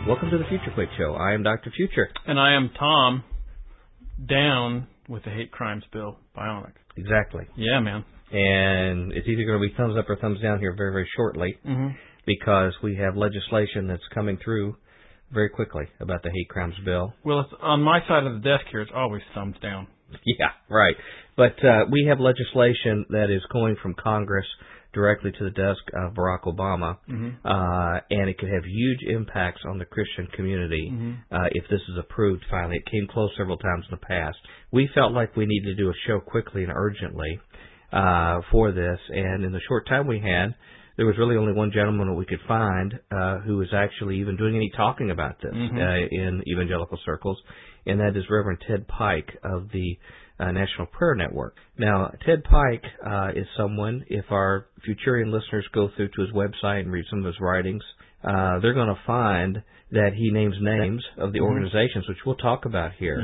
Welcome to the Future Quake Show. I am Dr. Future. And I am Tom, down with the hate crimes bill, Bionic. Exactly. Yeah, man. And it's either going to be thumbs up or thumbs down here very, very shortly, because we have legislation that's coming through very quickly about the hate crimes bill. Well, it's on my side of the desk here, it's always thumbs down. Yeah, right. But we have legislation that is going from Congress directly to the desk of Barack Obama, and it could have huge impacts on the Christian community if this is approved finally. It came close several times in the past. We felt like we needed to do a show quickly and urgently for this, and in the short time we had, there was really only one gentleman that we could find who was actually even doing any talking about this in evangelical circles, and that is Reverend Ted Pike of the National Prayer Network. Now, Ted Pike is someone, if our Futurian listeners go through to his website and read some of his writings, they're going to find that he names names of the organizations, which we'll talk about here,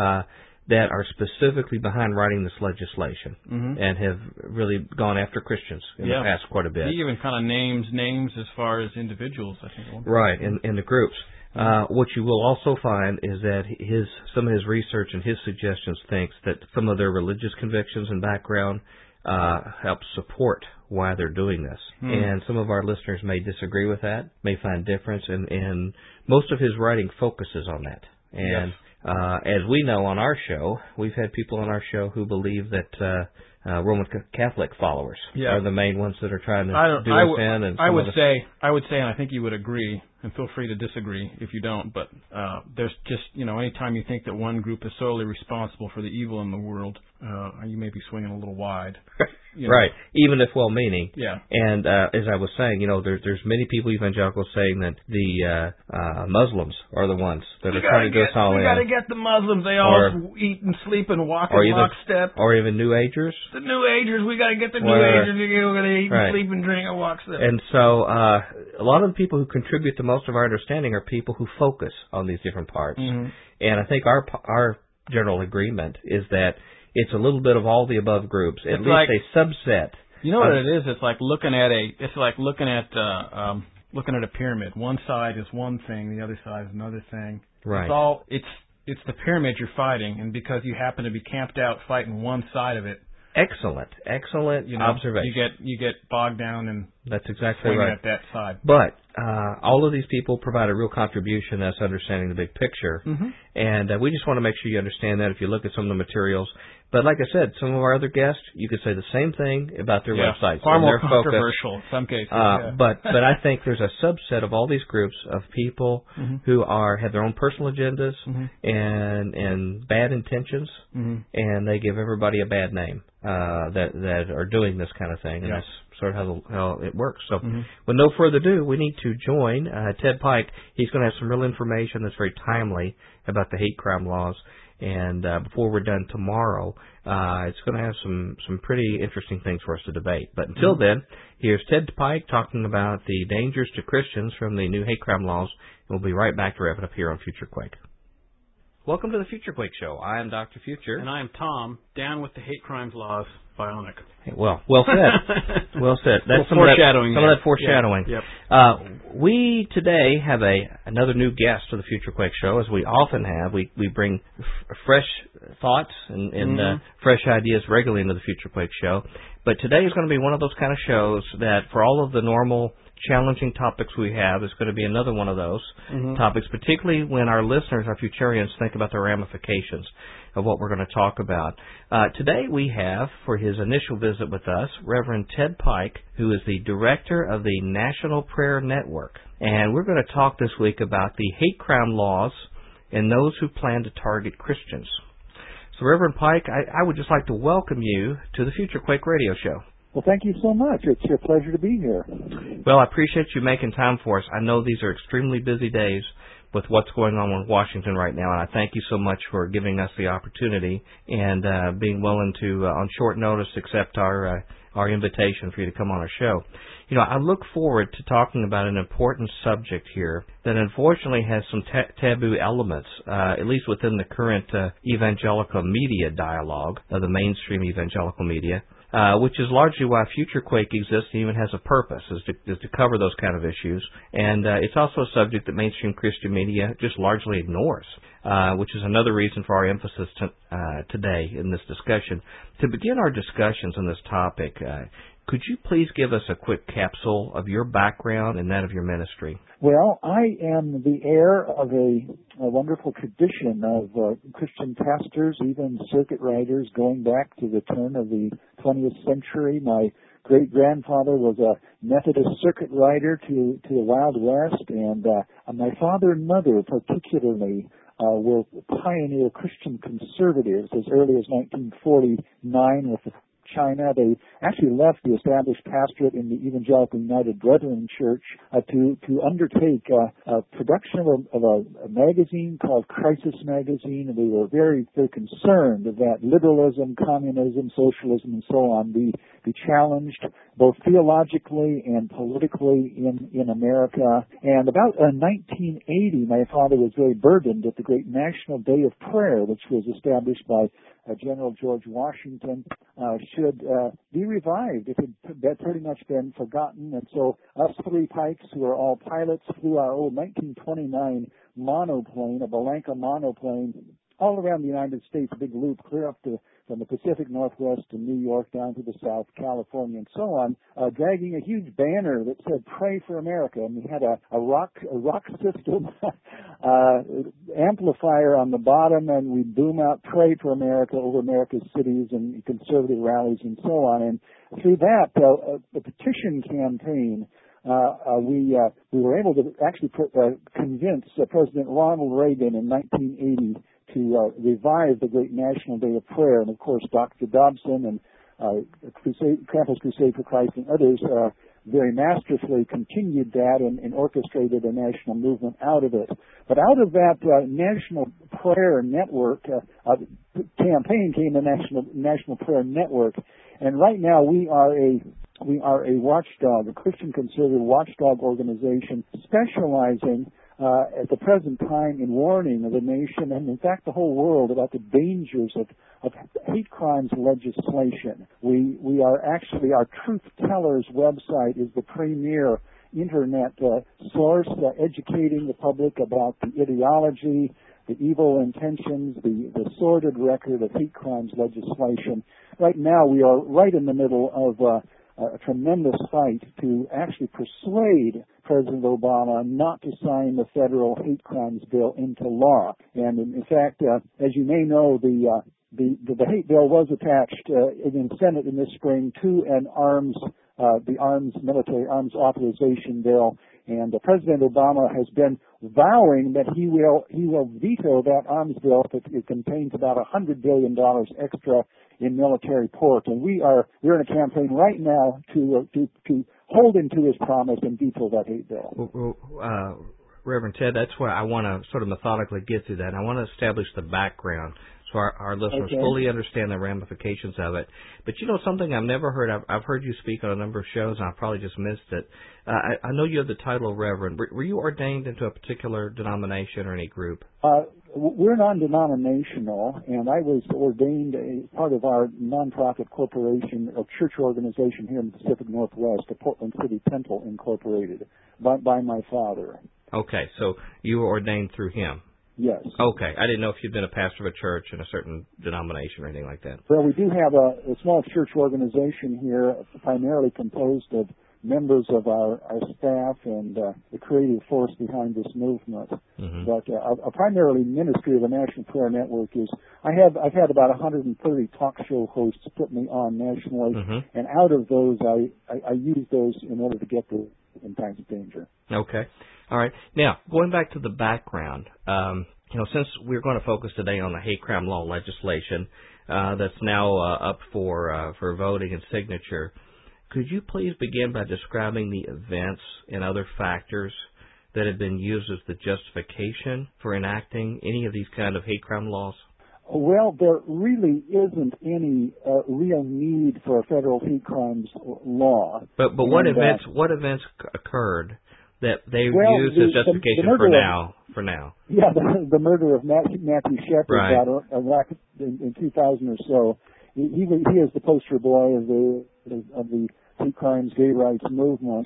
that are specifically behind writing this legislation and have really gone after Christians in the past quite a bit. He even kind of names names as far as individuals, I think. Right, in the groups. What you will also find is that some of his research and his suggestions thinks that some of their religious convictions and background help support why they're doing this. And some of our listeners may disagree with that, may find difference, and most of his writing focuses on that. And as we know on our show, we've had people on our show who believe that Roman Catholic followers are the main ones that are trying to do us in. And I would say, and I think you would agree, and feel free to disagree if you don't, but there's just, anytime you think that one group is solely responsible for the evil in the world, you may be swinging a little wide. Right, even if well-meaning. Yeah. And as I was saying, there's many people, evangelicals, saying that the Muslims are the ones that are trying to do us all in. We got to get the Muslims. They all eat and sleep and walk in lockstep. Or even New Agers. The New Agers. We got to get the New Agers. We're going to eat and sleep and drink and walk step. And so a lot of the people who contribute to most of our understanding are people who focus on these different parts. And I think our general agreement is that it's a little bit of all the above groups, at least a subset. You know what it is? It's like looking at a pyramid. One side is one thing, the other side is another thing. Right. It's the pyramid you're fighting, and because you happen to be camped out fighting one side of it. Excellent observation. You get bogged down and that's exactly right at that side. But all of these people provide a real contribution as understanding the big picture, and we just want to make sure you understand that if you look at some of the materials. But like I said, some of our other guests, you could say the same thing about their websites. Far more controversial in some cases. But I think there's a subset of all these groups of people who have their own personal agendas and bad intentions, and they give everybody a bad name that are doing this kind of thing, and that's sort of how it works. So with no further ado, we need to join Ted Pike. He's going to have some real information that's very timely about the hate crime laws. And before we're done tomorrow, it's going to have some pretty interesting things for us to debate. But until then, here's Ted Pike talking about the dangers to Christians from the new hate crime laws. And we'll be right back to wrap it up here on Future Quake. Welcome to the Future Quake Show. I am Dr. Future. And I am Tom, down with the hate crimes laws, Bionic. Hey, well said. Well said. That's some foreshadowing. Some of that foreshadowing. Yep. We today have another new guest to the Future Quake Show, as we often have. We bring fresh thoughts and fresh ideas regularly into the Future Quake Show. But today is going to be one of those kind of shows that, for all of the normal challenging topics we have, is going to be another one of those topics, particularly when our listeners, our Futurians, think about the ramifications of what we're going to talk about. Today we have, for his initial visit with us, Reverend Ted Pike, who is the director of the National Prayer Network. And we're going to talk this week about the hate crime laws and those who plan to target Christians. So, Reverend Pike, I would just like to welcome you to the Future Quake Radio Show. Well, thank you so much. It's a pleasure to be here. Well, I appreciate you making time for us. I know these are extremely busy days with what's going on in Washington right now, and I thank you so much for giving us the opportunity and being willing to, on short notice, accept our invitation for you to come on our show. I look forward to talking about an important subject here that unfortunately has some taboo elements, at least within the current evangelical media dialogue, the mainstream evangelical media. which is largely why FutureQuake exists and even has a purpose, is to cover those kind of issues. And it's also a subject that mainstream Christian media just largely ignores, which is another reason for our emphasis today in this discussion. To begin our discussions on this topic, could you please give us a quick capsule of your background and that of your ministry? Well, I am the heir of a wonderful tradition of Christian pastors, even circuit riders, going back to the turn of the 20th century. My great-grandfather was a Methodist circuit rider to the Wild West, and my father and mother particularly were pioneer Christian conservatives as early as 1949 with the China. They actually left the established pastorate in the Evangelical United Brethren Church to undertake a production of a magazine called Crisis Magazine, and they were very, very concerned that liberalism, communism, socialism, and so on be challenged both theologically and politically in America. And about 1980, my father was very burdened that the great National Day of Prayer, which was established by General George Washington, should be revived. It had pretty much been forgotten, and so us three Pikes, who are all pilots, flew our old 1929 monoplane, a Belanca monoplane, all around the United States, a big loop clear up from the Pacific Northwest to New York down to the South, California, and so on, dragging a huge banner that said "Pray for America," and we had a rock system amplifier on the bottom, and we'd boom out "Pray for America" over America's cities and conservative rallies and so on. And through that, the petition campaign, we were able to actually convince President Ronald Reagan in 1980 to revive the great National Day of Prayer. And of course, Dr. Dobson and Campus Crusade for Christ and others very masterfully continued that and orchestrated a national movement out of it. But out of that National Prayer Network campaign came the National Prayer Network. And right now we are a watchdog, a Christian conservative watchdog organization specializing at the present time in warning of the nation and in fact the whole world about the dangers of hate crimes legislation. We are actually, our Truth Tellers website is the premier internet source educating the public about the ideology, the evil intentions, the sordid record of hate crimes legislation. Right now we are right in the middle of a tremendous fight to actually persuade President Obama not to sign the federal hate crimes bill into law. And in fact, as you may know, the hate bill was attached in the Senate in this spring to an military arms authorization bill. And President Obama has been vowing that he will veto that arms bill if it contains about $100 billion extra in military pork. And we're in a campaign right now to hold him to his promise and veto that hate bill. Reverend Ted, that's where I want to sort of methodically get through that. I want to establish the background so our listeners fully understand the ramifications of it. But you know something I've never heard, I've heard you speak on a number of shows, and I probably just missed it. I know you have the title of Reverend. Were you ordained into a particular denomination or any group? We're non-denominational, and I was ordained as part of our nonprofit corporation, a church organization here in the Pacific Northwest, the Portland City Temple Incorporated, by my father. Okay, so you were ordained through him. Yes. Okay. I didn't know if you'd been a pastor of a church in a certain denomination or anything like that. Well, we do have a small church organization here, primarily composed of members of our staff and the creative force behind this movement. Mm-hmm. But our primarily ministry of the National Prayer Network is, I've had about 130 talk show hosts put me on nationally, mm-hmm. and out of those, I use those in order to get in times of danger. Okay. All right. Now, going back to the background, since we're going to focus today on the hate crime law legislation that's now up for voting and signature, could you please begin by describing the events and other factors that have been used as the justification for enacting any of these kind of hate crime laws? Well, there really isn't any real need for a federal hate crimes law. But what events occurred that they used as justification for now? Yeah, the murder of Matthew Shepard right. in 2000 or so he is the poster boy of the hate crimes, gay rights movement,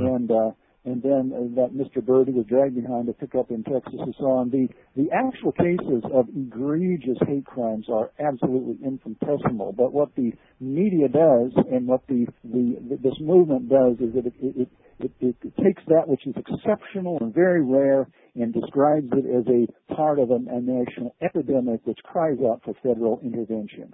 and then that Mr. Byrd who was dragged behind a pickup in Texas and so on. The actual cases of egregious hate crimes are absolutely infinitesimal. But what the media does and what this movement does is that it takes that which is exceptional and very rare and describes it as a part of a national epidemic which cries out for federal intervention.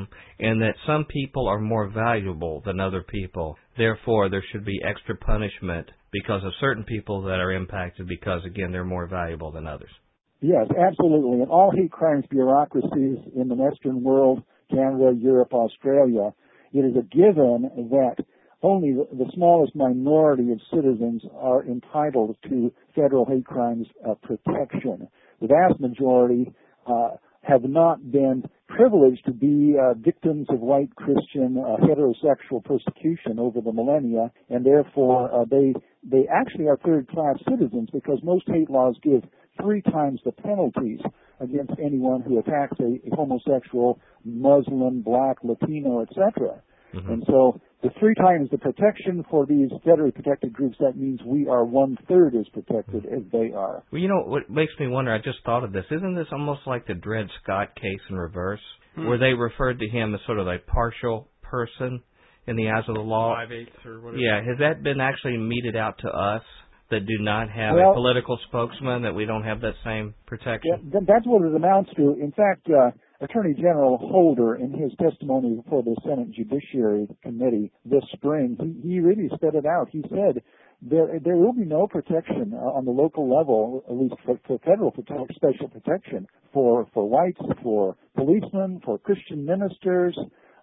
And that some people are more valuable than other people. Therefore, there should be extra punishment because of certain people that are impacted because, again, they're more valuable than others. Yes, absolutely. And all hate crimes bureaucracies in the Western world, Canada, Europe, Australia, it is a given that only the smallest minority of citizens are entitled to federal hate crimes protection. The vast majority have not been privileged to be victims of white Christian heterosexual persecution over the millennia, and therefore they actually are third-class citizens because most hate laws give 3 times the penalties against anyone who attacks a homosexual, Muslim, black, Latino, etc. And so the 3 times the protection for these federally protected groups, that means we are 1/3 as protected as they are. Well, you know, what makes me wonder, I just thought of this, isn't this almost like the Dred Scott case in reverse, where they referred to him as sort of a partial person in the eyes of the law? 5/8 or whatever. Yeah, has that been actually meted out to us that do not have a political spokesman, that we don't have that same protection? Yeah, that's what it amounts to. In fact, Attorney General Holder, in his testimony before the Senate Judiciary Committee this spring, he really spelled it out. He said there will be no protection on the local level, at least for federal special protection for whites, for policemen, for Christian ministers,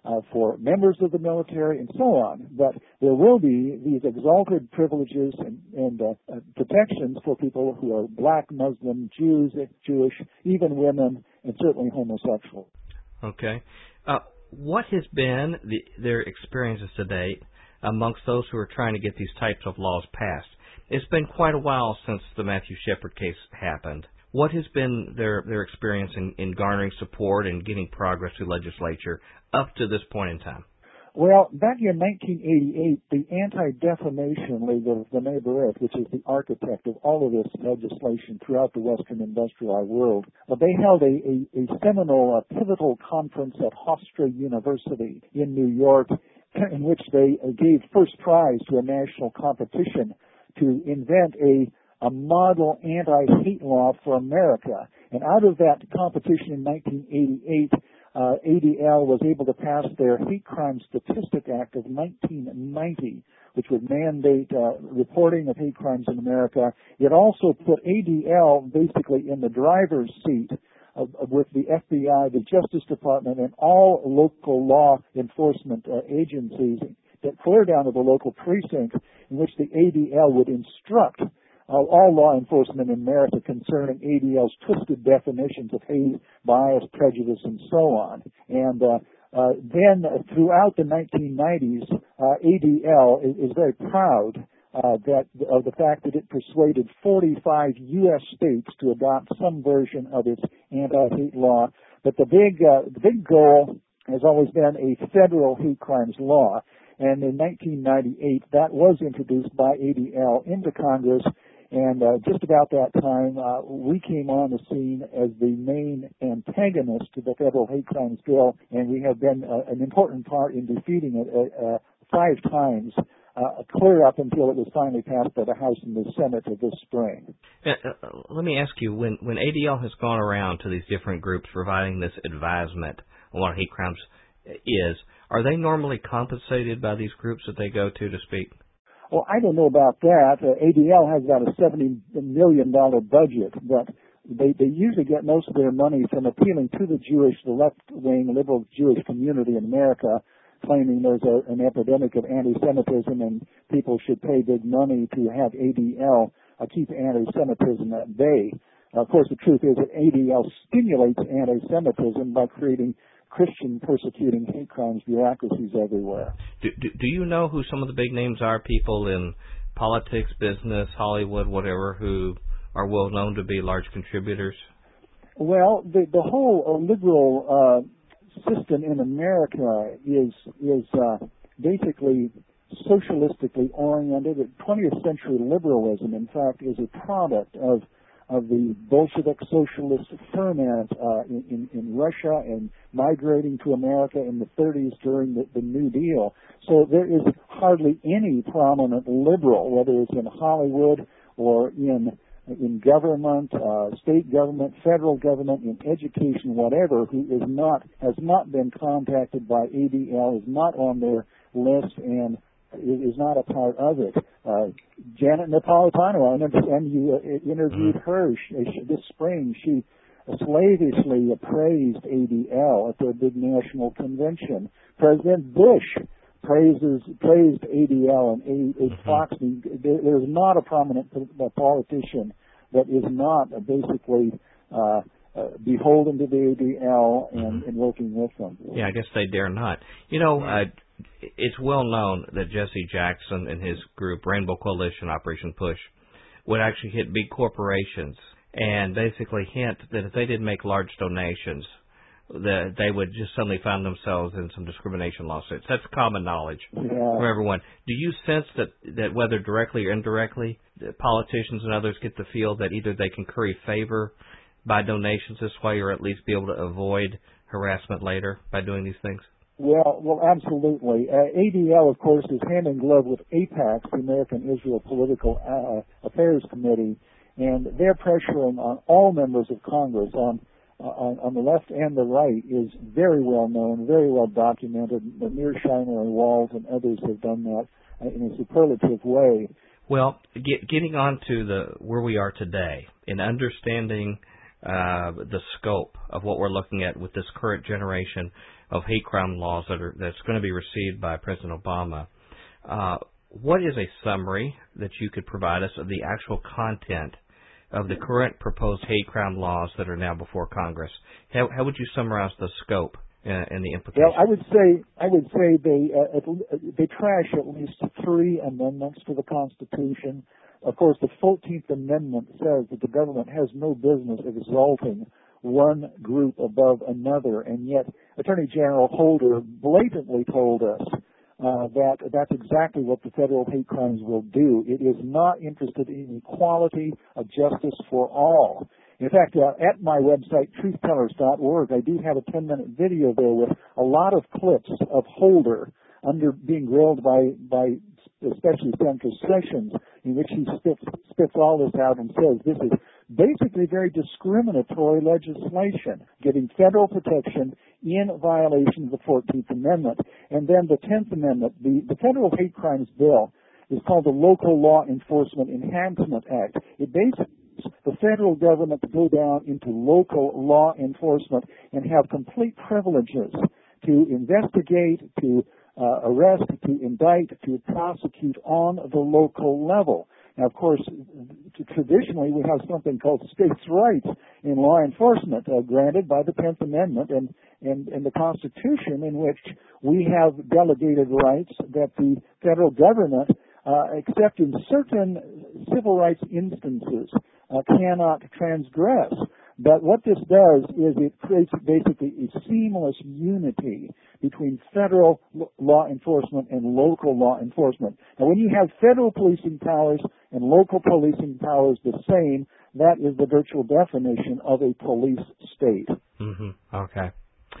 for members of the military, and so on. But there will be these exalted privileges and protections for people who are black, Muslim, Jewish, even women, and certainly homosexual. Okay. What has been their experiences to date amongst those who are trying to get these types of laws passed? It's been quite a while since the Matthew Shepard case happened. What has been their experience in garnering support and getting progress through legislature up to this point in time? Well, back in 1988, the Anti-Defamation League of the Neighborhood, which is the architect of all of this legislation throughout the Western industrialized world, they held a seminal, pivotal conference at Hofstra University in New York, in which they gave first prize to a national competition to invent a model anti-hate law for America. And out of that competition in 1988, ADL was able to pass their Hate Crime Statistic Act of 1990, which would mandate reporting of hate crimes in America. It also put ADL basically in the driver's seat with the FBI, the Justice Department, and all local law enforcement agencies that clear down to the local precincts in which the ADL would instruct all law enforcement in America concerning ADL's twisted definitions of hate, bias, prejudice, and so on. And then throughout the 1990s, ADL is very proud of the fact that it persuaded 45 U.S. states to adopt some version of its anti-hate law. But the big goal has always been a federal hate crimes law. And in 1998, that was introduced by ADL into Congress. And just about that time, we came on the scene as the main antagonist to the federal hate crimes bill, and we have been an important part in defeating it 5 times, clear up until it was finally passed by the House and the Senate this spring. Let me ask you, when ADL has gone around to these different groups providing this advisement on what hate crimes is, are they normally compensated by these groups that they go to speak? Well, I don't know about that. ADL has about a $70 million budget, but they usually get most of their money from appealing to the left-wing liberal Jewish community in America, claiming there's an epidemic of anti-Semitism and people should pay big money to have ADL keep anti-Semitism at bay. Of course, the truth is that ADL stimulates anti-Semitism by creating Christian persecuting hate crimes bureaucracies everywhere. Do you know who some of the big names are, people in politics, business, Hollywood, whatever, who are well known to be large contributors? Well, the whole liberal system in America is basically socialistically oriented. 20th century liberalism, in fact, is a product of the Bolshevik socialist ferment in Russia and migrating to America in the 30s during the New Deal. So there is hardly any prominent liberal, whether it's in Hollywood or in government, state government, federal government, in education, whatever, who has not been contacted by ADL, is not on their list, and is not a part of it. Janet Napolitano, I understand you interviewed her this spring. She slavishly praised ADL at their big national convention. President Bush praised ADL and Fox. There's not a prominent politician that is not basically beholden to the ADL and working with them. Yeah, I guess they dare not. It's well known that Jesse Jackson and his group, Rainbow Coalition, Operation Push, would actually hit big corporations and basically hint that if they didn't make large donations, that they would just suddenly find themselves in some discrimination lawsuits. That's common knowledge for everyone. Do you sense that whether directly or indirectly, politicians and others get the feel that either they can curry favor by donations this way or at least be able to avoid harassment later by doing these things? Well, absolutely. ADL, of course, is hand in glove with AIPAC, the American Israel Political Affairs Committee, and their pressuring on all members of Congress on the left and the right is very well known, very well documented. Mearsheimer and Walz and others have done that in a superlative way. Well, getting on to where we are today, in understanding the scope of what we're looking at with this current generation of hate crime laws that's going to be received by President Obama, what is a summary that you could provide us of the actual content of the current proposed hate crime laws that are now before Congress? How would you summarize the scope and the implications? Well, I would say they trash at least 3 amendments to the Constitution. Of course, the 14th Amendment says that the government has no business exalting one group above another, and yet Attorney General Holder blatantly told us that that's exactly what the federal hate crimes will do. It is not interested in equality of justice for all. In fact, at my website, truthtellers.org, I do have a 10-minute video there with a lot of clips of Holder being grilled by especially Senator Sessions, in which he spits all this out and says this is basically very discriminatory legislation, giving federal protection in violation of the 14th Amendment. And then the 10th Amendment, the Federal Hate Crimes Bill, is called the Local Law Enforcement Enhancement Act. It basically the federal government to go down into local law enforcement and have complete privileges to investigate, to arrest, to indict, to prosecute on the local level. Now, of course, traditionally we have something called states' rights in law enforcement granted by the 10th Amendment and the Constitution, in which we have delegated rights that the federal government, except in certain civil rights instances, cannot transgress. But what this does is it creates basically a seamless unity between federal law enforcement and local law enforcement. Now, when you have federal policing powers and local policing powers the same, that is the virtual definition of a police state. Mm-hmm. Okay.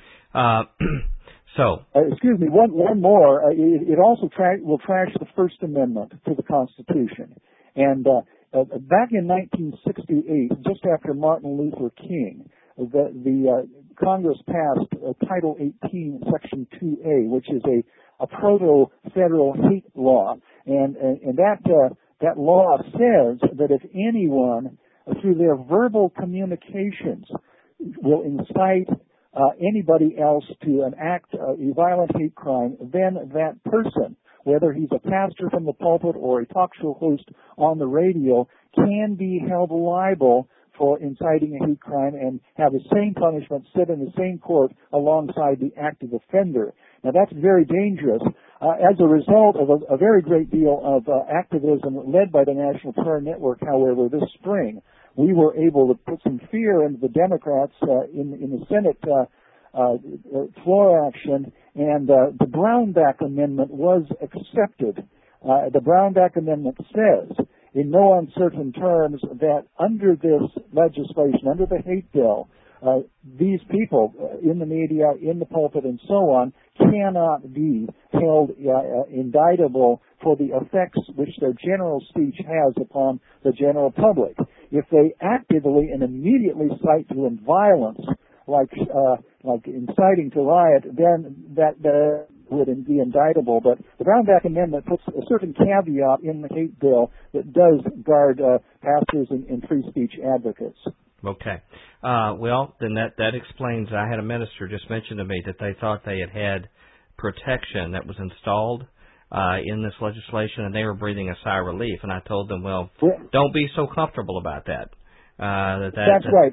Excuse me, one more. It also will trash the First Amendment to the Constitution. And back in 1968, just after Martin Luther King, the Congress passed Title 18, Section 2A, which is a proto-federal hate law, and that law says that if anyone, through their verbal communications, will incite anybody else to an act, a violent hate crime, then that person, whether he's a pastor from the pulpit or a talk show host on the radio, can be held liable for inciting a hate crime and have the same punishment, sit in the same court alongside the active offender. Now, that's very dangerous. As a result of a very great deal of activism led by the National Prayer Network, however, this spring, we were able to put some fear into the Democrats in the Senate floor action, and the Brownback Amendment was accepted. The Brownback Amendment says, in no uncertain terms, that under this legislation, under the hate bill, these people in the media, in the pulpit, and so on, cannot be held indictable for the effects which their general speech has upon the general public. If they actively and immediately cite to violence, like inciting to riot, then that would be indictable. But the Brownback Amendment puts a certain caveat in the hate bill that does guard pastors and free speech advocates. Okay. Well, then that explains. I had a minister just mention to me that they thought they had protection that was installed in this legislation, and they were breathing a sigh of relief. And I told them, well, don't be so comfortable about that. That's right.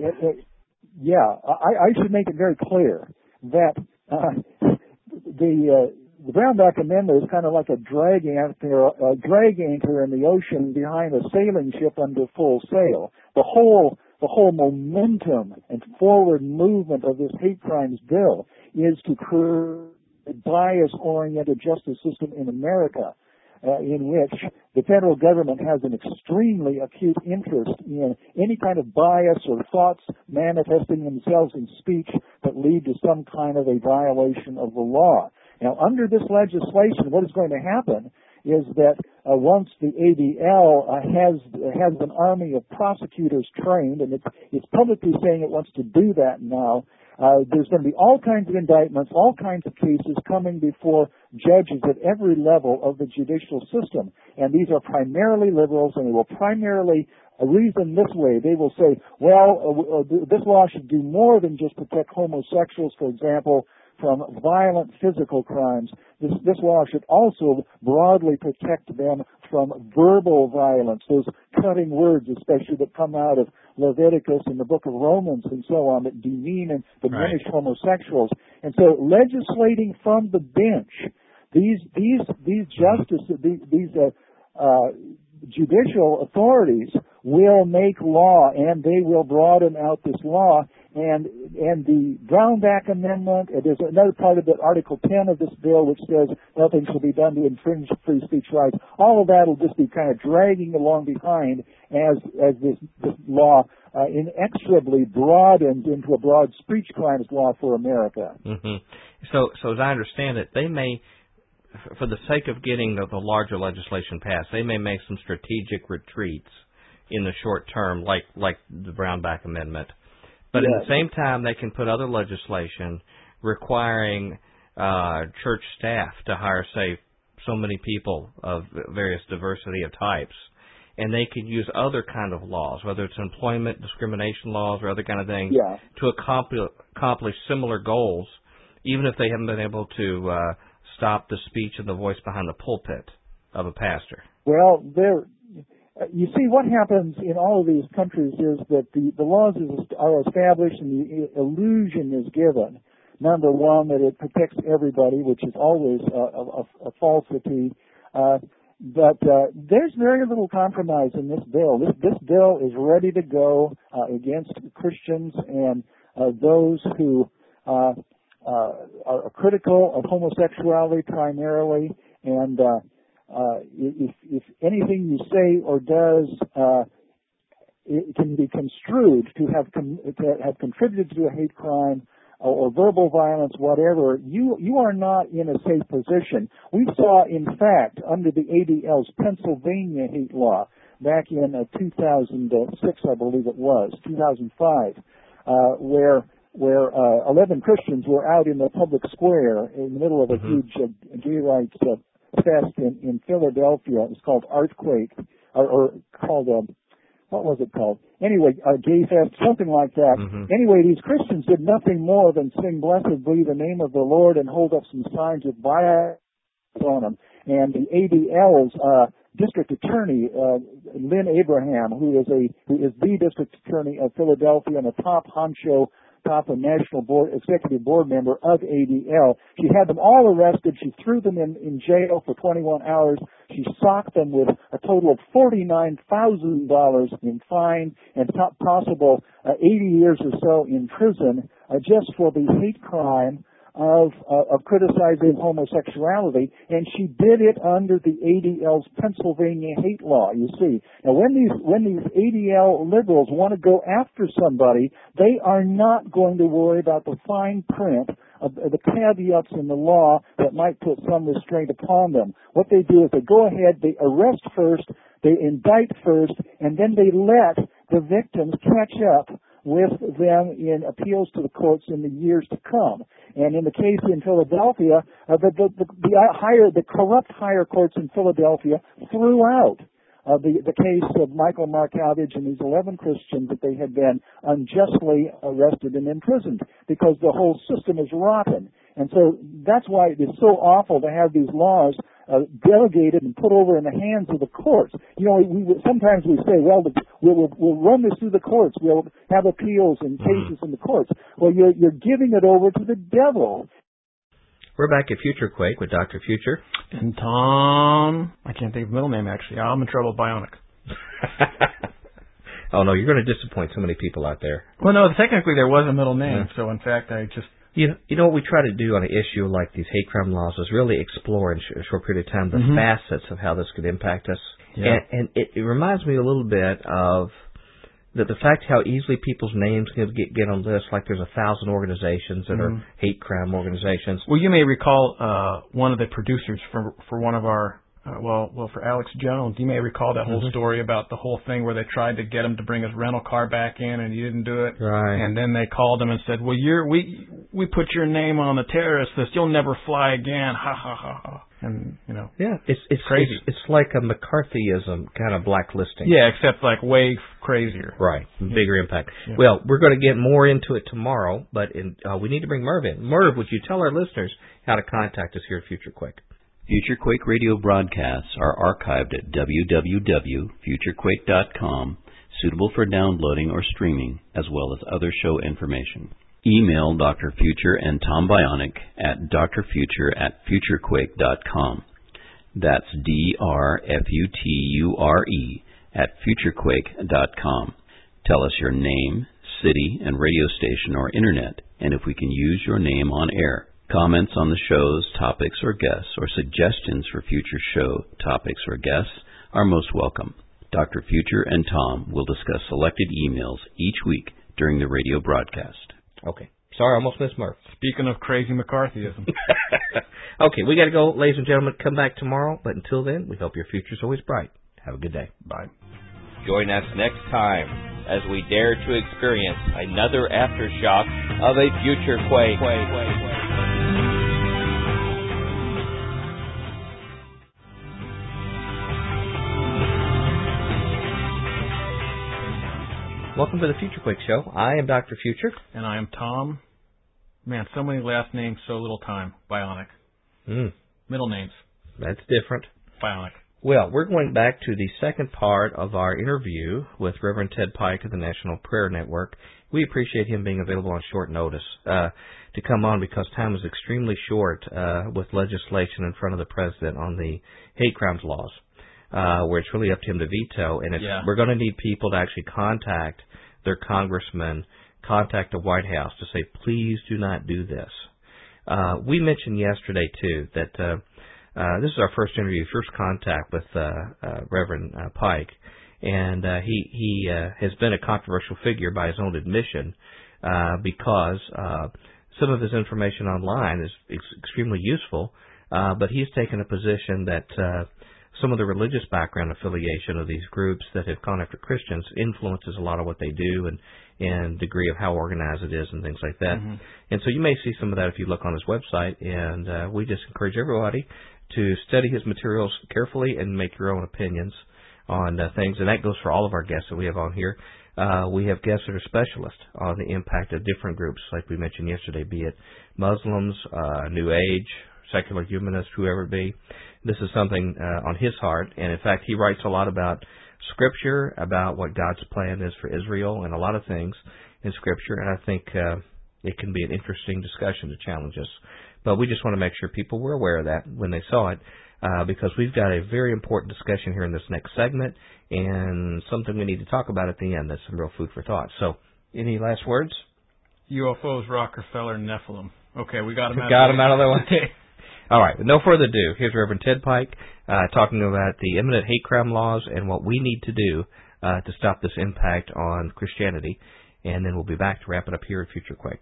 I should make it very clear that the Brownback Amendment is kind of like a drag anchor in the ocean behind a sailing ship under full sail. The whole momentum and forward movement of this hate crimes bill is to create a bias-oriented justice system in America, in which the federal government has an extremely acute interest in any kind of bias or thoughts manifesting themselves in speech that lead to some kind of a violation of the law. Now, under this legislation, what is going to happen is that once the ADL has an army of prosecutors trained, and it's publicly saying it wants to do that now, there's going to be all kinds of indictments, all kinds of cases coming before judges at every level of the judicial system. And these are primarily liberals, and they will primarily reason this way. They will say, well, this law should do more than just protect homosexuals, for example, from violent physical crimes. This law should also broadly protect them from verbal violence, those cutting words especially that come out of Leviticus and the book of Romans and so on that demean and diminish homosexuals. And so legislating from the bench, these judicial authorities will make law, and they will broaden out this law. And the Brownback Amendment, there's another part of the Article 10 of this bill which says nothing shall be done to infringe free speech rights. All of that will just be kind of dragging along behind as this law inexorably broadens into a broad speech crimes law for America. Mm-hmm. So as I understand it, they may, for the sake of getting the larger legislation passed, they may make some strategic retreats in the short term, like the Brownback Amendment. But at the same time, they can put other legislation requiring church staff to hire, say, so many people of various diversity of types. And they can use other kind of laws, whether it's employment discrimination laws or other kind of things, to accomplish similar goals, even if they haven't been able to stop the speech and the voice behind the pulpit of a pastor. Well, you see, what happens in all of these countries is that the laws are established and the illusion is given, number one, that it protects everybody, which is always a falsity. But there's very little compromise in this bill. This bill is ready to go against Christians and those who are critical of homosexuality primarily, and if anything you say or does it can be construed to have contributed to a hate crime or verbal violence, whatever, you are not in a safe position. We saw, in fact, under the ADL's Pennsylvania hate law back in 2006, I believe it was, 2005, where 11 Christians were out in the public square in the middle of a huge gay rights fest in Philadelphia. It was called Earthquake, or called, what was it called? Anyway, Gay Fest, something like that. Anyway, these Christians did nothing more than sing "Blessed be the name of the Lord" and hold up some signs with bias on them. And the ADL's district attorney, Lynn Abraham, who is the district attorney of Philadelphia and a top honcho top and executive board member of ADL. She had them all arrested. She threw them in jail for 21 hours. She socked them with a total of $49,000 in fine and possible 80 years or so in prison just for the hate crime of criticizing homosexuality, and she did it under the ADL's Pennsylvania hate law. You see, now when these ADL liberals want to go after somebody, they are not going to worry about the fine print of the caveats in the law that might put some restraint upon them. What they do is they go ahead, they arrest first, they indict first, and then they let the victims catch up with them in appeals to the courts in the years to come. And in the case in Philadelphia, the corrupt higher courts in Philadelphia threw out the case of Michael Markovich and these 11 Christians that they had been unjustly arrested and imprisoned because the whole system is rotten. And so that's why it is so awful to have these laws delegated and put over in the hands of the courts. You know, sometimes we say, well, we'll run this through the courts. We'll have appeals and cases in the courts. Well, you're giving it over to the devil. We're back at Future Quake with Dr. Future. And Tom, I can't think of the middle name, actually. I'm in trouble, Bionic. Oh, no, you're going to disappoint so many people out there. Well, no, technically there was a middle name, so in fact I just... You know what we try to do on an issue like these hate crime laws is really explore in a short period of time the facets of how this could impact us. Yeah. And it reminds me a little bit of the fact how easily people's names can get on lists, like there's 1,000 organizations that are hate crime organizations. Well, you may recall one of the producers for one of our, for Alex Jones, you may recall that whole story about the whole thing where they tried to get him to bring his rental car back in and he didn't do it. Right. And then they called him and said, well, we put your name on the terrorist list. You'll never fly again. Ha, ha, ha, ha. And, you know. Yeah, it's crazy. It's like a McCarthyism kind of blacklisting. Yeah, except like way crazier. Right, bigger impact. Yeah. Well, we're going to get more into it tomorrow, but we need to bring Merv in. Merv, would you tell our listeners how to contact us here at Future Quake? Future Quake radio broadcasts are archived at www.futurequake.com, suitable for downloading or streaming, as well as other show information. Email Dr. Future and Tom Bionic at drfuture@futurequake.com. That's drfuture@futurequake.com. Tell us your name, city, and radio station or internet, and if we can use your name on air. Comments on the show's topics or guests, or suggestions for future show topics or guests are most welcome. Dr. Future and Tom will discuss selected emails each week during the radio broadcast. Okay. Sorry, I almost missed Murph. Speaking of crazy McCarthyism. Okay, we got to go, ladies and gentlemen. Come back tomorrow, but until then, we hope your future's always bright. Have a good day. Bye. Join us next time as we dare to experience another aftershock of a future quake. Welcome to the Future Quake Show. I am Dr. Future. And I am Tom. Man, so many last names, so little time. Bionic. Middle names. That's different. Bionic. Well, we're going back to the second part of our interview with Reverend Ted Pike of the National Prayer Network. We appreciate him being available on short notice to come on because time is extremely short with legislation in front of the President on the hate crimes laws. Where it's really up to him to veto, and we're going to need people to actually contact their congressman, contact the White House to say, please do not do this. We mentioned yesterday, too, that this is our first interview, first contact with Reverend Pike, and he has been a controversial figure by his own admission because some of his information online is extremely useful, but he's taken a position that some of the religious background affiliation of these groups that have gone after Christians influences a lot of what they do and degree of how organized it is and things like that. And so you may see some of that if you look on his website, and we just encourage everybody to study his materials carefully and make your own opinions on things, and that goes for all of our guests that we have on here. We have guests that are specialists on the impact of different groups, like we mentioned yesterday, be it Muslims, New Age, secular humanists, whoever it be. This is something on his heart, and in fact, he writes a lot about Scripture, about what God's plan is for Israel, and a lot of things in Scripture. And I think it can be an interesting discussion to challenge us. But we just want to make sure people were aware of that when they saw it, because we've got a very important discussion here in this next segment and something we need to talk about at the end. That's some real food for thought. So, any last words? UFOs, Rockefeller, Nephilim. Okay, we got them out. Got them out of the way. All right, with no further ado, here's Reverend Ted Pike talking about the imminent hate crime laws and what we need to do to stop this impact on Christianity. And then we'll be back to wrap it up here at Future Quake.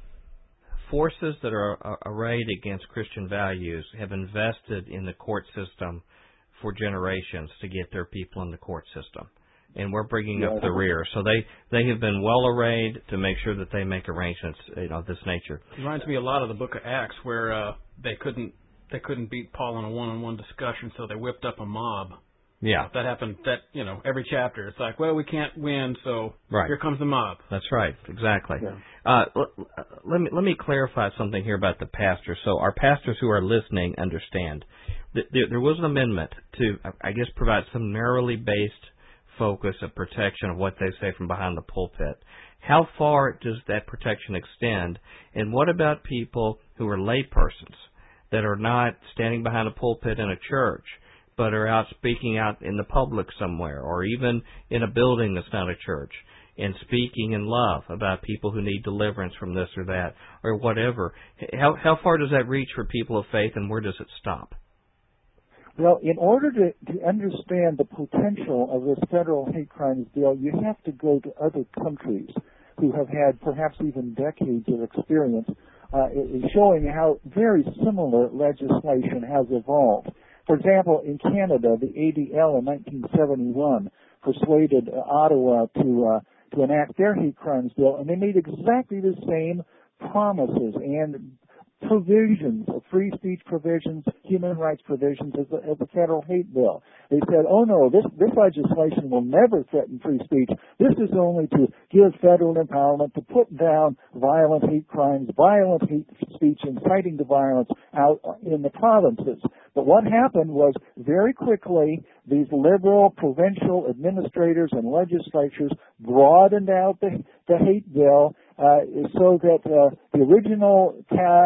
Forces that are arrayed against Christian values have invested in the court system for generations to get their people in the court system. And we're bringing up the rear. So they have been well arrayed to make sure that they make arrangements, of this nature. It reminds me a lot of the book of Acts, where they couldn't beat Paul in a one-on-one discussion, so they whipped up a mob. Yeah. That happened, every chapter. It's like, well, we can't win, so here comes the mob. That's right, exactly. Yeah. Let me clarify something here about the pastors. So our pastors who are listening understand. There was an amendment to, I guess, provide some narrowly based focus of protection of what they say from behind the pulpit. How far does that protection extend? And what about people who are laypersons that are not standing behind a pulpit in a church, but are out speaking out in the public somewhere, or even in a building that's not a church, and speaking in love about people who need deliverance from this or that, or whatever? How far does that reach for people of faith, and where does it stop? Well, in order to understand the potential of this federal hate crimes bill, you have to go to other countries who have had perhaps even decades of experience showing how very similar legislation has evolved. For example, in Canada, the ADL in 1971 persuaded Ottawa to enact their hate crimes bill, and they made exactly the same promises and provisions, of free speech provisions, human rights provisions as the federal hate bill. They said, oh no, this legislation will never threaten free speech. This is only to give federal empowerment to put down violent hate crimes, violent hate speech, inciting to violence out in the provinces. But what happened was very quickly these liberal provincial administrators and legislatures broadened out the hate bill so that the original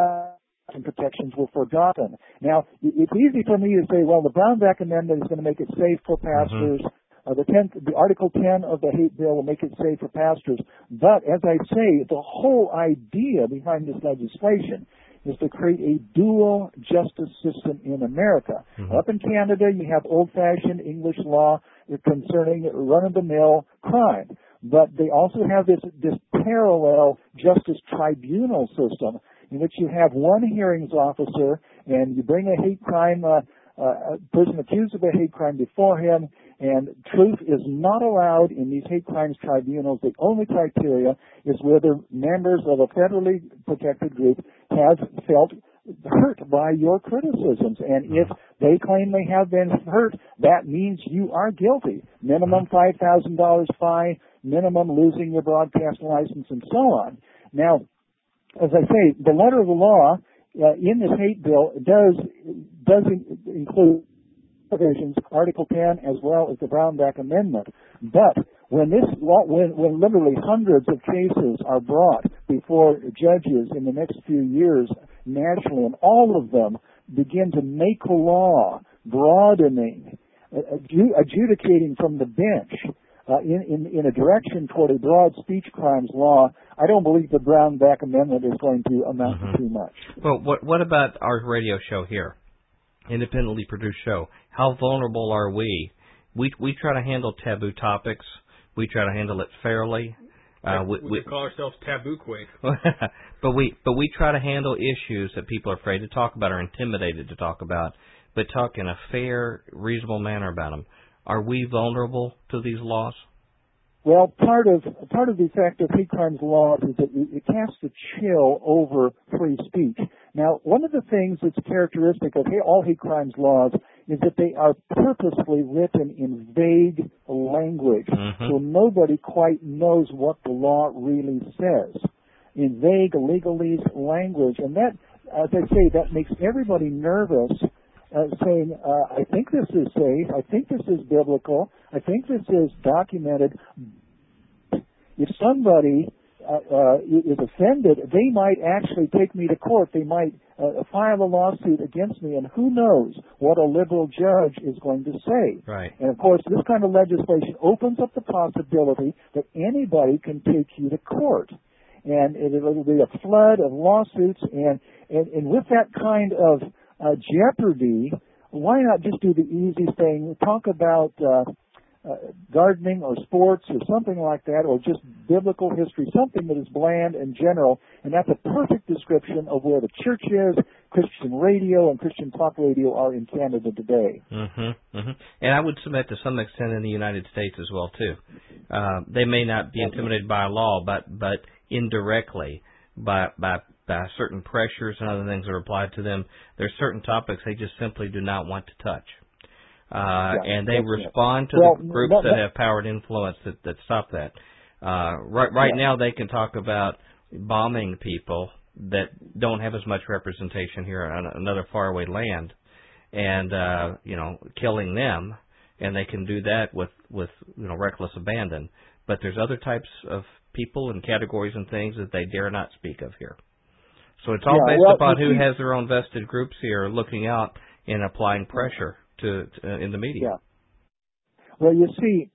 and protections were forgotten. Now, it's easy for me to say, well, the Brownback Amendment is going to make it safe for pastors. The Article 10 of the hate bill will make it safe for pastors. But as I say, the whole idea behind this legislation is to create a dual justice system in America. Up in Canada, you have old-fashioned English law concerning run-of-the-mill crime. But they also have this parallel justice tribunal system in which you have one hearings officer and you bring a hate crime, a person accused of a hate crime before him, and truth is not allowed in these hate crimes tribunals. The only criteria is whether members of a federally protected group have felt hurt by your criticisms. And if they claim they have been hurt, that means you are guilty. Minimum $5,000 fine, minimum losing your broadcast license, and so on. Now, as I say, the letter of the law in this hate bill does include provisions, Article 10 as well as the Brownback Amendment. But when this law, when literally hundreds of cases are brought before judges in the next few years nationally, and all of them begin to make law, broadening, adjudicating from the bench in a direction toward a broad speech crimes law, I don't believe the Brownback Amendment is going to amount to too much. Well, what about our radio show here, independently produced show? How vulnerable are we? We try to handle taboo topics. We try to handle it fairly. We call ourselves Taboo Quake. but we try to handle issues that people are afraid to talk about or intimidated to talk about, but talk in a fair, reasonable manner about them. Are we vulnerable to these laws? Well, part of the effect of hate crimes laws is that it casts a chill over free speech. Now, one of the things that's characteristic of all hate crimes laws is that they are purposely written in vague language, so nobody quite knows what the law really says. In vague legalese language, and that, as I say, that makes everybody nervous. Saying, I think this is safe, I think this is biblical, I think this is documented. If somebody is offended, they might actually take me to court. They might file a lawsuit against me, and who knows what a liberal judge is going to say. Right. And of course, this kind of legislation opens up the possibility that anybody can take you to court. And it'll be a flood of lawsuits, and with that kind of jeopardy, why not just do the easy thing, talk about gardening or sports or something like that, or just biblical history, something that is bland and general, and that's a perfect description of where the church is, Christian radio and Christian talk radio are in Canada today. And I would submit to some extent in the United States as well, too. They may not be intimidated by a law, but indirectly by certain pressures and other things that are applied to them. There's certain topics they just simply do not want to touch. And they respond to the groups that have power and influence that stop that. Right now they can talk about bombing people that don't have as much representation here on another faraway land and, killing them, and they can do that with reckless abandon. But there's other types of people and categories and things that they dare not speak of here. So it's all based upon who has their own vested groups here looking out and applying pressure in the media. Yeah. Well, you see,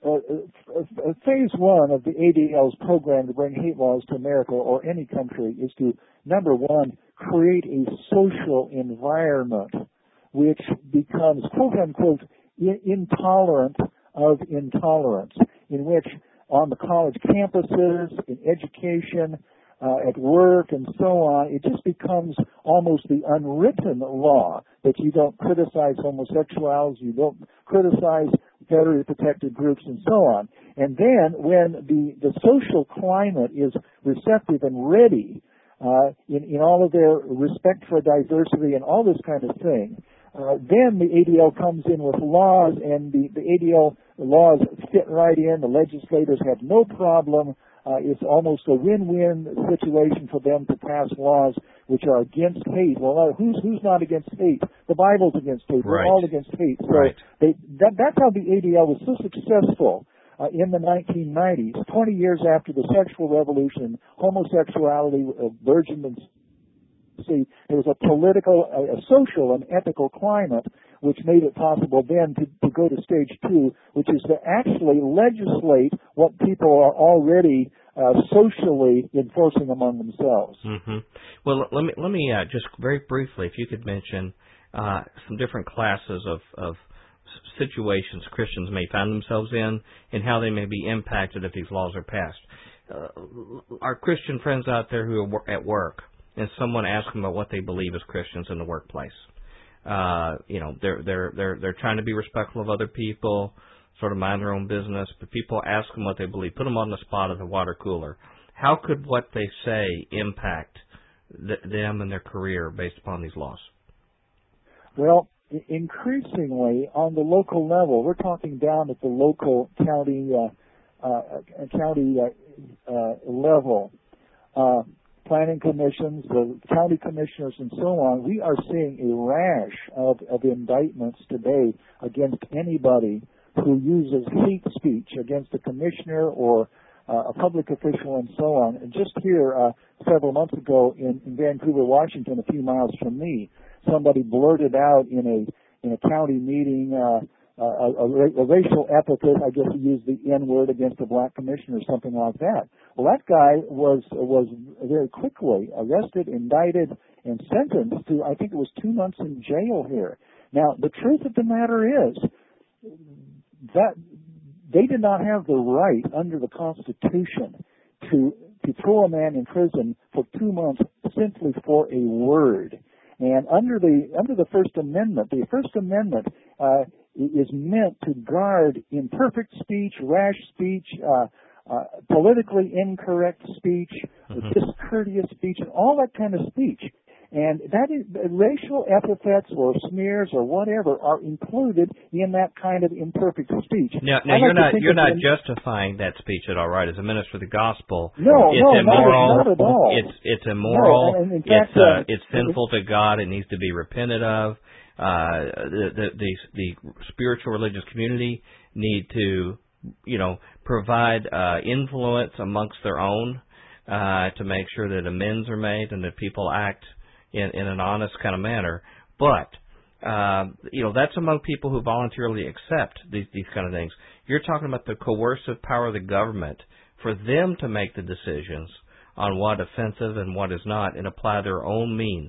phase one of the ADL's program to bring hate laws to America or any country is to, number one, create a social environment which becomes, quote unquote, intolerant of intolerance, in which on the college campuses, in education, at work, and so on, it just becomes almost the unwritten law that you don't criticize homosexuals, you don't criticize federally protected groups, and so on. And then when the social climate is receptive and ready in all of their respect for diversity and all this kind of thing, then the ADL comes in with laws, and the ADL laws fit right in. The legislators have no problem. It's almost a win-win situation for them to pass laws which are against hate. Well, who's not against hate? The Bible's against hate. We're all against hate. So that's how the ADL was so successful in the 1990s, 20 years after the sexual revolution, homosexuality burgeoned and see, there was a political, a social, and ethical climate which made it possible then to go to stage two, which is to actually legislate what people are already socially enforcing among themselves. Well, let me just very briefly, if you could mention some different classes of situations Christians may find themselves in and how they may be impacted if these laws are passed. Our Christian friends out there who are at work, and someone asks them about what they believe as Christians in the workplace. They're trying to be respectful of other people, sort of mind their own business, but people ask them what they believe, put them on the spot at the water cooler. How could what they say impact them and their career based upon these laws? Well, increasingly on the local level, we're talking down at the local county level. Planning commissions, the county commissioners, and so on, we are seeing a rash of indictments today against anybody who uses hate speech against a commissioner or a public official and so on. And just here, several months ago in Vancouver, Washington, a few miles from me, somebody blurted out in a county meeting a racial epithet. I guess he used the N-word against a black commissioner or something like that. Well, that guy was very quickly arrested, indicted, and sentenced to, I think it was 2 months in jail here. Now, the truth of the matter is that they did not have the right under the Constitution to throw a man in prison for 2 months simply for a word. And under the First Amendment, is meant to guard imperfect speech, rash speech, politically incorrect speech, discourteous speech, and all that kind of speech. And that is, racial epithets or smears or whatever are included in that kind of imperfect speech. Now you're not justifying that speech at all, right? As a minister of the gospel, no, it's immoral. Not at all. It's immoral. No, in fact, it's sinful to God. It needs to be repented of. The spiritual religious community need to, provide influence amongst their own. to make sure that amends are made and that people act in an honest kind of manner. But that's among people who voluntarily accept these kind of things. You're talking about the coercive power of the government for them to make the decisions on what offensive and what is not and apply their own means.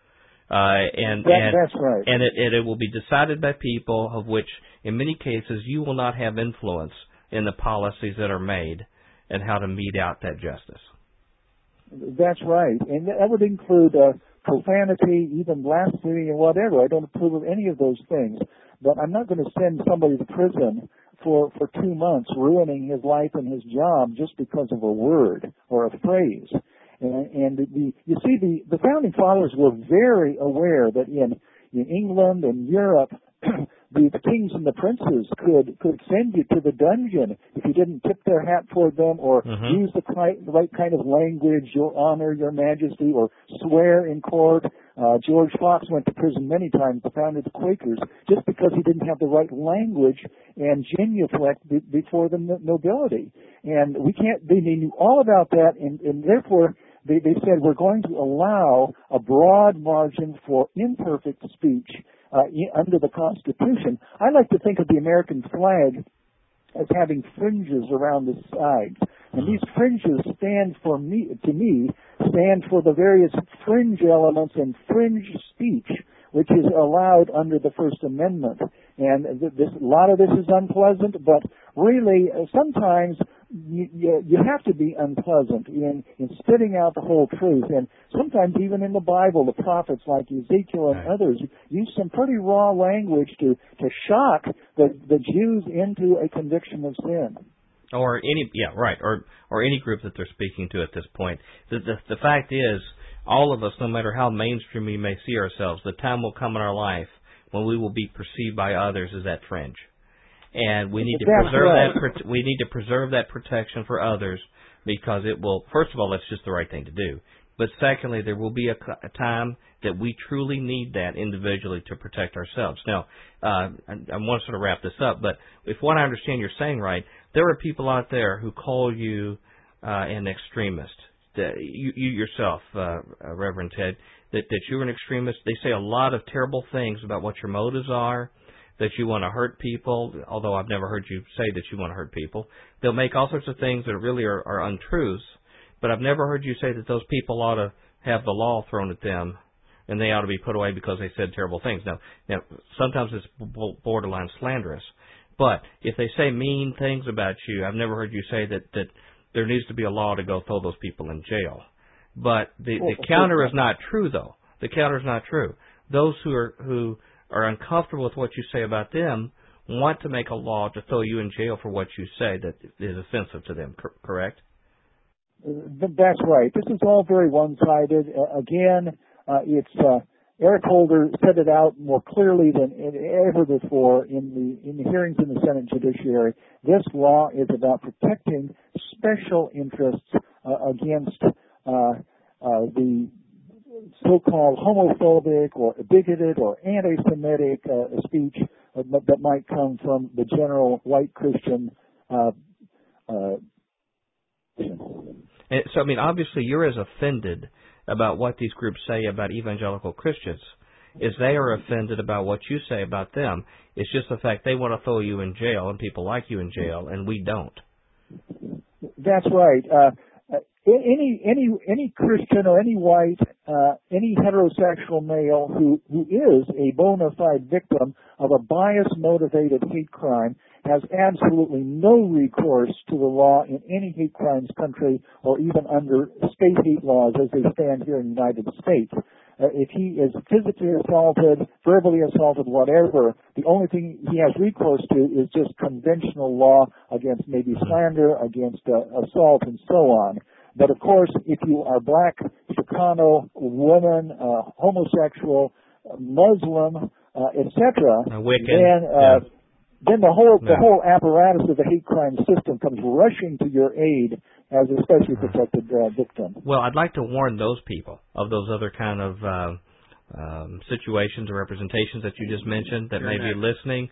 That's right. And it will be decided by people of which, in many cases, you will not have influence in the policies that are made and how to mete out that justice. That's right. And that would include profanity, even blasphemy and whatever. I don't approve of any of those things. But I'm not going to send somebody to prison for 2 months, ruining his life and his job just because of a word or a phrase. And the Founding Fathers were very aware that in England and Europe, the kings and the princes could send you to the dungeon if you didn't tip their hat toward them or use the right kind of language, your honor, your majesty, or swear in court. George Fox went to prison many times, founded the Quakers, just because he didn't have the right language and genuflect before the nobility. And they knew all about that, and therefore they said, we're going to allow a broad margin for imperfect speech under the Constitution. I like to think of the American flag as having fringes around the sides. And these fringes stand for the various fringe elements and fringe speech which is allowed under the First Amendment. And a lot of this is unpleasant, but really sometimes you have to be unpleasant in spitting out the whole truth. And sometimes even in the Bible, the prophets like Ezekiel and others use some pretty raw language to shock the Jews into a conviction of sin. Or any group that they're speaking to at this point. The fact is, all of us, no matter how mainstream we may see ourselves, the time will come in our life when we will be perceived by others as that fringe. And we need to preserve we need to preserve that protection for others, because it will, first of all, that's just the right thing to do. But secondly, there will be a time that we truly need that individually to protect ourselves. Now, I want to sort of wrap this up, but if what I understand you're saying right, there are people out there who call you an extremist. You yourself, Reverend Ted, that you're an extremist. They say a lot of terrible things about what your motives are, that you want to hurt people, although I've never heard you say that you want to hurt people. They'll make all sorts of things that really are untruths, but I've never heard you say that those people ought to have the law thrown at them and they ought to be put away because they said terrible things. Now sometimes it's borderline slanderous, but if they say mean things about you, I've never heard you say that there needs to be a law to go throw those people in jail. But the counter is not true, though. The counter is not true. Those who are uncomfortable with what you say about them want to make a law to throw you in jail for what you say that is offensive to them, correct? That's right. This is all very one-sided. Again, it's Eric Holder said it out more clearly than ever before in the hearings in the Senate Judiciary. This law is about protecting special interests against the so-called homophobic or bigoted or anti-Semitic speech that might come from the general white Christian. So, I mean, obviously you're as offended about what these groups say about evangelical Christians as they are offended about what you say about them. It's just the fact they want to throw you in jail and people like you in jail, and we don't. That's right. Any Christian or any white, any heterosexual male who is a bona fide victim of a bias-motivated hate crime has absolutely no recourse to the law in any hate crimes country or even under state hate laws as they stand here in the United States. If he is physically assaulted, verbally assaulted, whatever, the only thing he has recourse to is just conventional law against maybe slander, against assault, and so on. But of course, if you are black, Chicano, woman, homosexual, Muslim, etc., then the whole apparatus of the hate crime system comes rushing to your aid as a specially protected victim. Well, I'd like to warn those people of those other kind of situations or representations that you just mentioned that may be listening.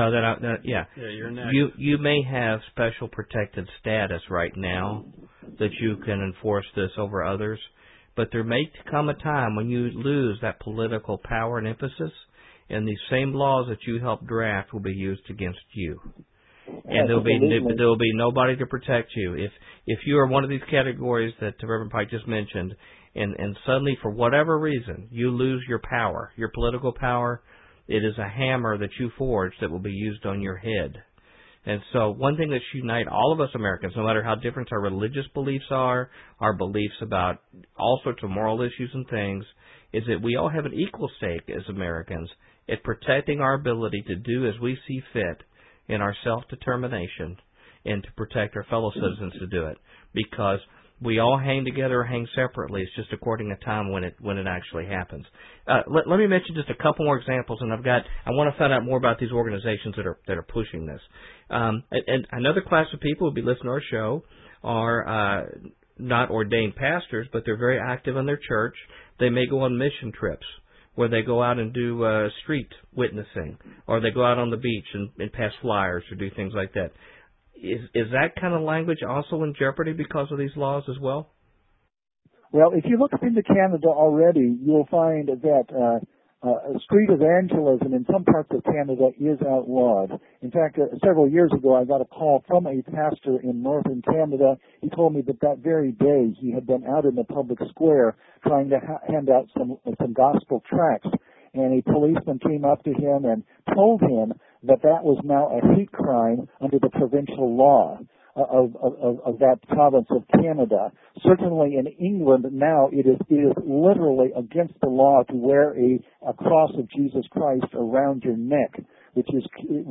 You're next. You may have special protected status right now that you can enforce this over others, but there may come a time when you lose that political power and emphasis, and these same laws that you helped draft will be used against you. And there will be nobody to protect you. If you are one of these categories that Reverend Pike just mentioned, and suddenly for whatever reason you lose your power, your political power, it is a hammer that you forged that will be used on your head. And so one thing that should unite all of us Americans, no matter how different our religious beliefs are, our beliefs about all sorts of moral issues and things, is that we all have an equal stake as Americans at protecting our ability to do as we see fit in our self-determination and to protect our fellow citizens to do it. Because we all hang together or hang separately. It's just according to time when it actually happens. Let me mention just a couple more examples, and I want to find out more about these organizations that are pushing this. And another class of people who will be listening to our show are not ordained pastors, but they're very active in their church. They may go on mission trips where they go out and do street witnessing, or they go out on the beach and pass flyers or do things like that. Is that kind of language also in jeopardy because of these laws as well? Well, if you look into Canada already, you'll find that street evangelism in some parts of Canada is outlawed. In fact, several years ago, I got a call from a pastor in northern Canada. He told me that very day he had been out in the public square trying to hand out some gospel tracts, and a policeman came up to him and told him that was now a hate crime under the provincial law of that province of Canada. Certainly in England now it is literally against the law to wear a cross of Jesus Christ around your neck, which is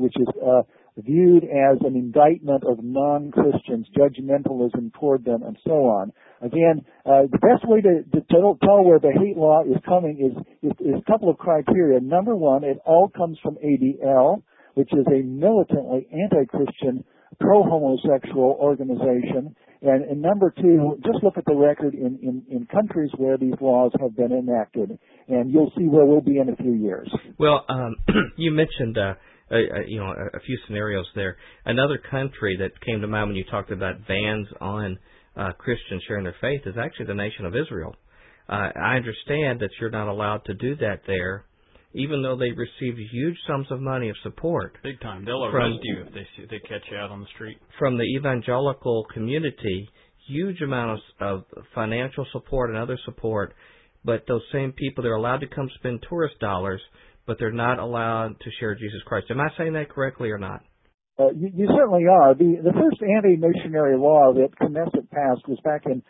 viewed as an indictment of non-Christians, judgmentalism toward them, and so on. Again, the best way to tell where the hate law is coming is a couple of criteria. Number one, it all comes from ADL, which is a militantly anti-Christian, pro-homosexual organization. And number two, just look at the record in countries where these laws have been enacted, and you'll see where we'll be in a few years. Well, you mentioned a few scenarios there. Another country that came to mind when you talked about bans on Christians sharing their faith is actually the nation of Israel. I understand that you're not allowed to do that there, even though they received huge sums of money of support. Big time. They'll arrest you if they catch you out on the street. From the evangelical community, huge amounts of financial support and other support, but those same people, they're allowed to come spend tourist dollars, but they're not allowed to share Jesus Christ. Am I saying that correctly or not? You certainly are. The first anti-missionary law that Knesset passed was back in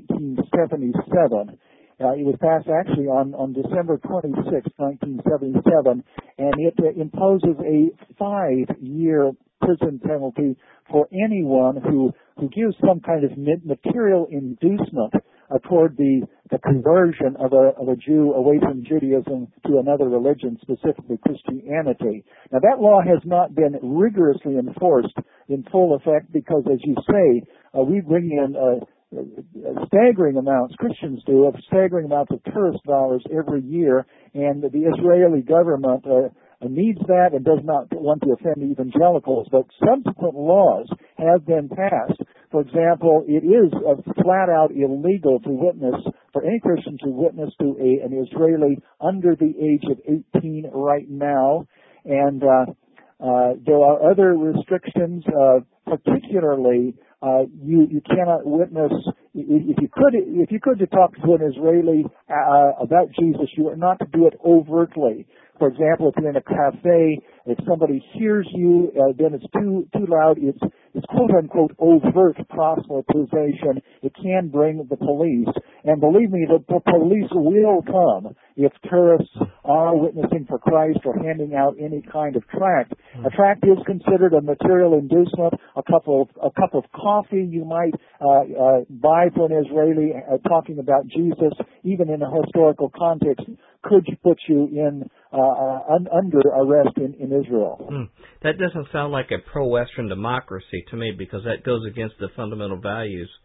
1977. It was passed actually on December 26, 1977, and it imposes a 5-year prison penalty for anyone who gives some kind of material inducement toward the conversion of a Jew away from Judaism to another religion, specifically Christianity. Now, that law has not been rigorously enforced in full effect because, as you say, we bring in staggering amounts, Christians do, of staggering amounts of tourist dollars every year, and the Israeli government needs that and does not want to offend evangelicals, but subsequent laws have been passed. For example, it is flat out illegal to witness, for any Christian to witness to an Israeli under the age of 18 right now, and there are other restrictions, particularly you cannot witness. If you could to talk to an Israeli about Jesus, you are not to do it overtly. For example, if you're in a cafe, if somebody hears you, then it's too loud. It's quote unquote overt proselytization. It can bring the police, and believe me, the police will come if tourists are witnessing for Christ or handing out any kind of tract. A tract is considered a material inducement. A cup of coffee you might buy for an Israeli talking about Jesus, even in a historical context, could put you in under arrest in Israel. That doesn't sound like a pro-Western democracy to me, because that goes against the fundamental values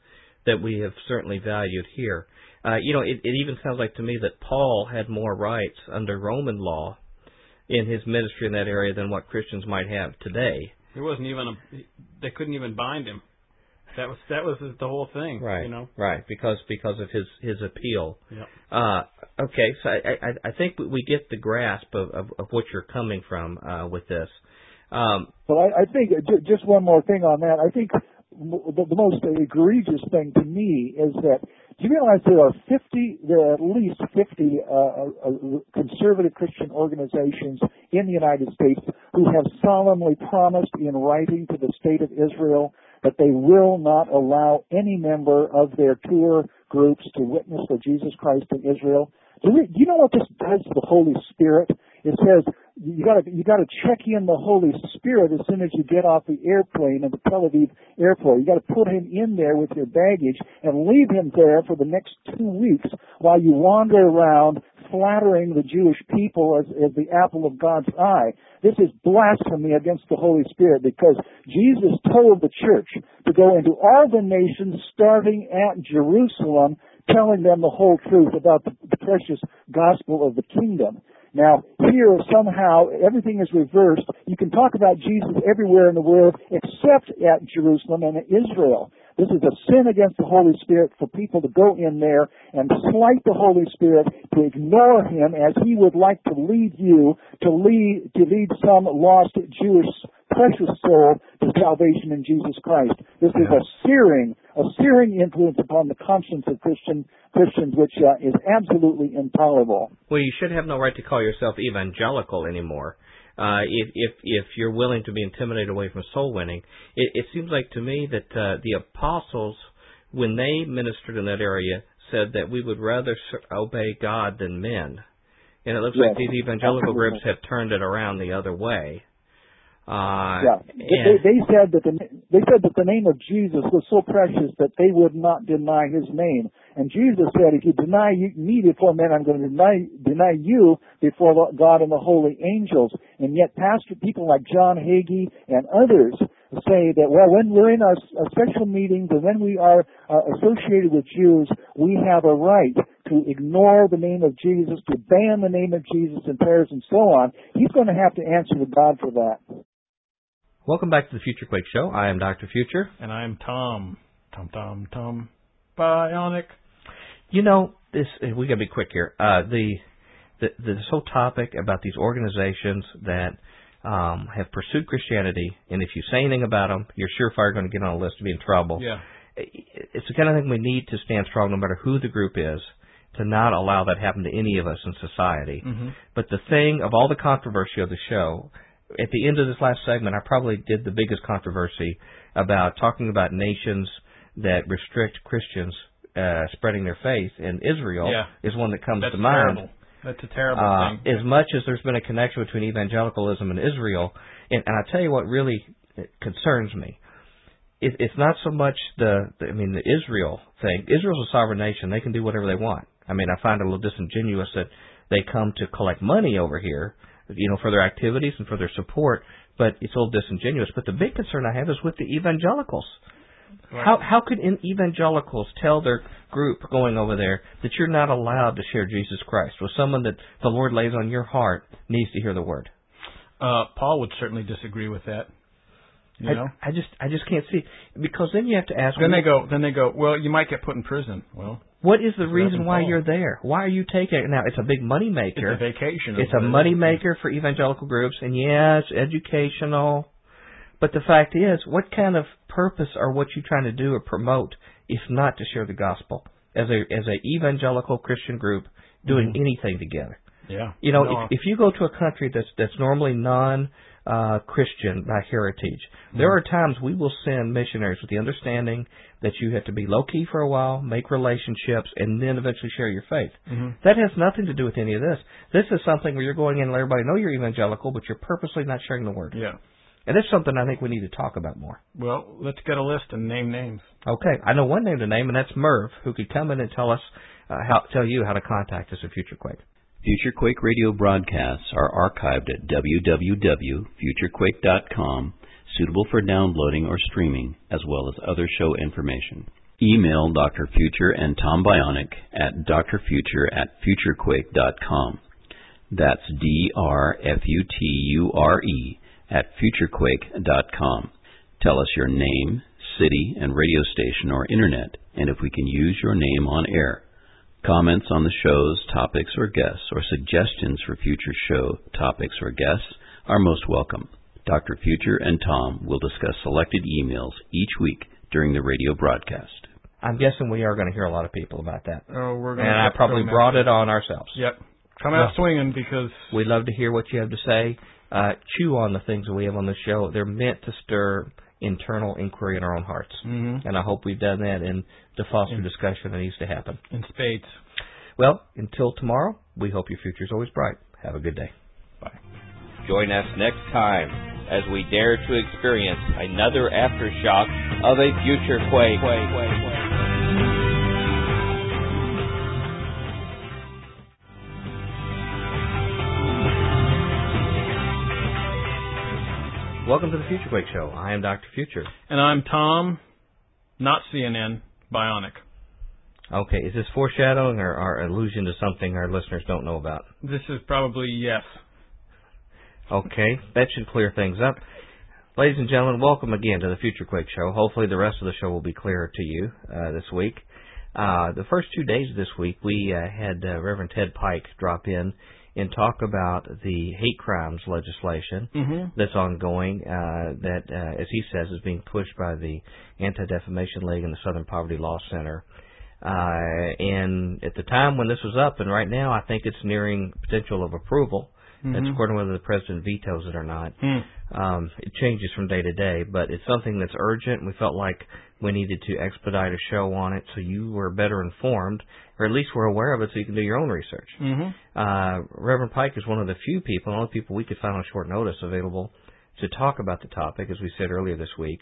that we have certainly valued here. It even sounds like to me that Paul had more rights under Roman law in his ministry in that area than what Christians might have today. There wasn't even they couldn't even bind him. That was the whole thing, right? Right, because of his appeal. Yep. Okay, so I think we get the grasp of what you're coming from with this. Well, I think just one more thing on that. I think the most egregious thing to me is that, do you realize there are at least 50 conservative Christian organizations in the United States who have solemnly promised in writing to the state of Israel that they will not allow any member of their tour groups to witness for Jesus Christ in Israel? Do you know what this does to the Holy Spirit? It says you got to check in the Holy Spirit as soon as you get off the airplane at the Tel Aviv airport. You got to put him in there with your baggage and leave him there for the next 2 weeks while you wander around flattering the Jewish people as the apple of God's eye. This is blasphemy against the Holy Spirit, because Jesus told the church to go into all the nations starting at Jerusalem, telling them the whole truth about the precious gospel of the kingdom. Now, here somehow everything is reversed. You can talk about Jesus everywhere in the world except at Jerusalem and at Israel. This is a sin against the Holy Spirit for people to go in there and slight the Holy Spirit, to ignore him as he would like to lead you, to lead some lost Jewish precious soul to salvation in Jesus Christ. This is a searing influence upon the conscience of Christians, which is absolutely intolerable. Well, you should have no right to call yourself evangelical anymore. If you're willing to be intimidated away from soul winning, it seems like to me that the apostles, when they ministered in that area, said that we would rather obey God than men. And it looks like these evangelical groups have turned it around the other way. They said that the name of Jesus was so precious that they would not deny his name. And Jesus said, if you deny me before men, I'm going to deny you before God and the holy angels. And yet people like John Hagee and others say that, well, when we're in our special meetings and when we are associated with Jews, we have a right to ignore the name of Jesus, to ban the name of Jesus in prayers and so on. He's going to have to answer to God for that. Welcome back to the Future Quake Show. I am Dr. Future. And I am Tom Bionic. You know, we got to be quick here. This whole topic about these organizations that have pursued Christianity, and if you say anything about them, you're surefire going to get on a list to be in trouble. Yeah. It's the kind of thing we need to stand strong no matter who the group is, to not allow that to happen to any of us in society. Mm-hmm. But the thing of all the controversy of the show, at the end of this last segment, I probably did the biggest controversy about talking about nations that restrict Christians spreading their faith, and Israel is one that comes to mind. Terrible. That's a terrible thing. As much as there's been a connection between evangelicalism and Israel, and I tell you what really concerns me, it's not so much the Israel thing. Israel's a sovereign nation. They can do whatever they want. I mean, I find it a little disingenuous that they come to collect money over here, for their activities and for their support, but it's a little disingenuous. But the big concern I have is with the evangelicals. Right. How could evangelicals tell their group going over there that you're not allowed to share Jesus Christ with someone that the Lord lays on your heart needs to hear the word? Paul would certainly disagree with that. I just can't see, because then you have to ask. Then they go. Well, you might get put in prison. Well, what is the reason why you're there? Why are you taking it? Now, it's a big money maker. It's a vacation. It's a money maker for evangelical groups, and it's educational. But the fact is, what kind of purpose are what you're trying to do or promote if not to share the gospel as a evangelical Christian group doing anything together? Yeah. If you go to a country that's normally Christian by heritage, there are times we will send missionaries with the understanding that you have to be low-key for a while, make relationships, and then eventually share your faith. Mm-hmm. That has nothing to do with any of this. This is something where you're going in and let everybody know you're evangelical, but you're purposely not sharing the word. Yeah. And that's something I think we need to talk about more. Well, let's get a list and name names. Okay. I know one name to name, and that's Merv, who could come in and tell you how to contact us at FutureQuake. FutureQuake radio broadcasts are archived at www.futurequake.com, suitable for downloading or streaming, as well as other show information. Email Dr. Future and Tom Bionic at drfuture@futurequake.com. That's DRFUTURE at futurequake.com. Tell us your name, city, and radio station or internet, and if we can use your name on air. Comments on the show's topics or guests, or suggestions for future show topics or guests are most welcome. Dr. Future and Tom will discuss selected emails each week during the radio broadcast. I'm guessing we are going to hear a lot of people about that. Oh, we're going and I probably brought it on ourselves. Yep. Come out swinging, because we love to hear what you have to say. Chew on the things that we have on the show. They're meant to stir internal inquiry in our own hearts. Mm-hmm. And I hope we've done that and to foster discussion that needs to happen. In spades. Well, until tomorrow, we hope your future is always bright. Have a good day. Bye. Join us next time as we dare to experience another aftershock of a future quake. Welcome to the Future Quake Show. I am Dr. Future. And I'm Tom, not CNN, Bionic. Okay, is this foreshadowing or allusion to something our listeners don't know about? This is probably yes. Okay, that should clear things up. Ladies and gentlemen, welcome again to the Future Quake Show. Hopefully the rest of the show will be clearer to you this week. The first 2 days of this week, we had Reverend Ted Pike drop in and talk about the hate crimes legislation that's ongoing, that, as he says, is being pushed by the Anti-Defamation League and the Southern Poverty Law Center. And at the time when this was up, and right now I think it's nearing potential of approval. That's according to whether the president vetoes it or not. It changes from day to day, but it's something that's urgent, and we felt like we needed to expedite a show on it so you were better informed, or at least were aware of it so you can do your own research. Reverend Pike is one of the few people, the only people we could find on short notice available to talk about the topic, as we said earlier this week.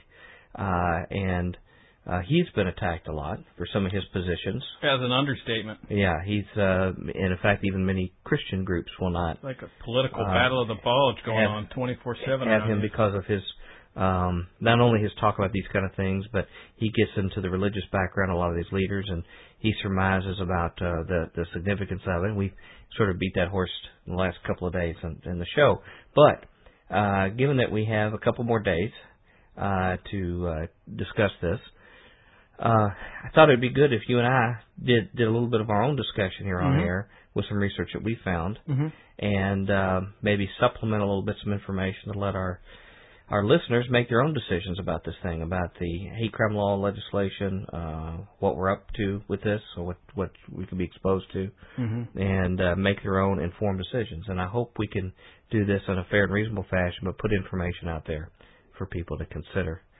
And he's been attacked a lot for some of his positions. As an understatement. Yeah, he's, and in fact, even many Christian groups will not. Like a political battle of the bulge going on 24/7. Have him because of his, not only his talk about these kind of things, but he gets into the religious background of a lot of these leaders, and he surmises about the significance of it. We sort of beat that horse in the last couple of days in the show. But given that we have a couple more days to discuss this, I thought it'd be good if you and I did a little bit of our own discussion here on air with some research that we found, and maybe supplement a little bit some information to let our listeners make their own decisions about this thing, about the hate crime law legislation, what we're up to with this, or what we can be exposed to, and make their own informed decisions. And I hope we can do this in a fair and reasonable fashion, but put information out there for people to consider.